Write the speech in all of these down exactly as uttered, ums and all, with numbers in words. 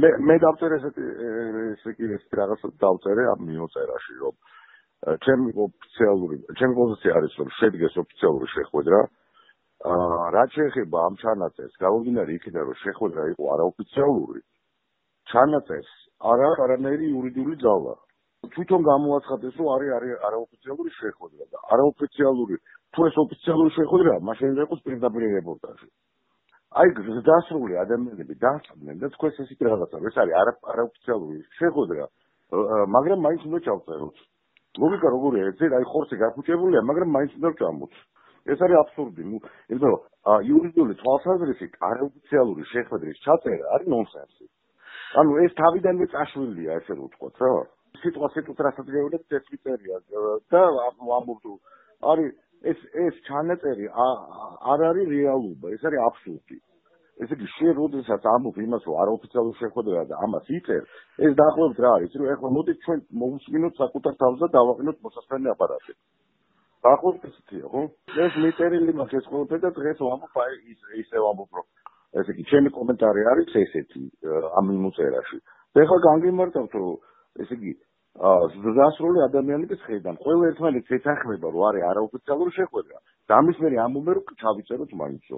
მე მე დავწერე ესეთი ესე კი ეს რაღაცა დავწერე ამ მიმოწერაში რომ ჩემი ოფიციალური ჩემი პოზიცია არის რომ შედგეს ოფიციალური შეხვედრა აა რაც შეეხება ამ ჩანაწერს გამომდინარე იქიდან რომ შეხვედრა იყო არაოფიციალური ჩანაწერს არ აქვს არანაირი იურიდიული ძალა თვითონ გამოაცხადეს რომ არის არის არაოფიციალური შეხვედრა და არაოფიციალური თუ ეს ოფიციალური შეხვედრაა მაშინ უნდა იყოს პირდაპირ რეპორტაჟი აი დასრული ადამიანები დასწრდნენ და თქვენს ესეთი რაღაცა ეს არის არაოფიციალური შეხვედრა მაგრამ მაინც უნდა ჩავწეროთ ლოგიკა როგორია ეს აი ხორცი გაფუჭებულია მაგრამ მაინც უნდა ჩამოც ეს არის აბსურდი ნუ იმიტომ რომ იურიდიული თვალსაზრისით არაოფიციალური შეხვედრის ჩაწერა არის ნონსენსი ანუ ეს თავიდანვე წაშვილია ესე ვთქვათ რა სიტყვა სიტყვით რასაც გეუბნებით ეს მიწერია და ამბობთ არის ეს ეს ჩანაწერი არ არის რეალობა ეს არის აბსურდი ესე იგი შენ როდესაც ამბობ იმას რომ არაოფიციალური შეხვედრაა და ამას იწერ ეს დაახლოებით რა არის რომ ეხლა მოდით ჩვენ მოვუსმინოთ საკუთარ თავს და დავაყენოთ მოსასწრაფი აპარატი დაახლოებით ესეთია ხო ეს მიწერილი მაქვს ეს ყველაფერი და დღეს ვამბობ აი ისე ვამბობ რომ ესე იგი ჩემი კომენტარი არის ესეთი ამ მიმოწერაში და ეხლა განგიმარტავთ რომ ესე იგი ზრდასრული ადამიანების ხედან ყველა ერთმანეთს ეთანხმება რომ არის არაოფიციალური შეხვედრა და ამის მერე ამბობენ რომ ჩავიწეროთ მაინცო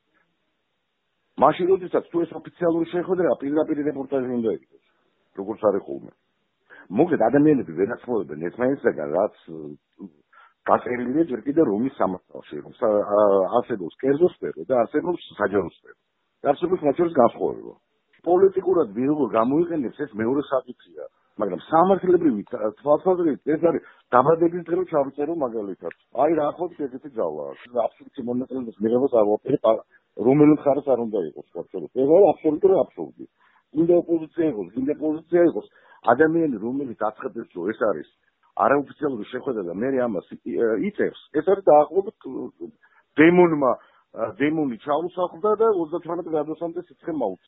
მაშინ როდესაც თუ ეს ოფიციალური შეხვედრაა პირდაპირ რეპორტაჟი უნდა იყოს როგორც არის ხოლმე მოკლედ ადამიანები ვერ აცხოვებენ ერთმანეთსგან რაც გაწერილია ჯერ კიდევ რომის სამართალში რომ არსებობს კერძო სფერო და არსებობს საჯარო სფერო და არსებობს მათ შორის განსხვავება პოლიტიკურად ვიღო გამოიყენებს ეს მეორე საკითხია მაგრამ სამართლებრივი თვალსაზრისით ეს არის დაბადების დღე რომ ჩავიწერო მაგალითად აი რა ხოთ ესეთი ძალა აბსოლუტური მონაწილეობის მიღებას არ ვაფერი რომელი მხარეს არ უნდა იყოს ხალხო ეს არის აბსოლუტური აბსურდი უნდა ოპოზიცია იყოს უნდა პოზიცია იყოს ადამიანი რომელიც აცხადებს რომ ეს არის არაოფიციალური შეხვედრა და მე ამას იწევს ეს არის დაახლოებით დემონმა დემონი ჩაუსახლდა და ოცდათვრამეტ გრადუსამდე სიცხე მაუწყდა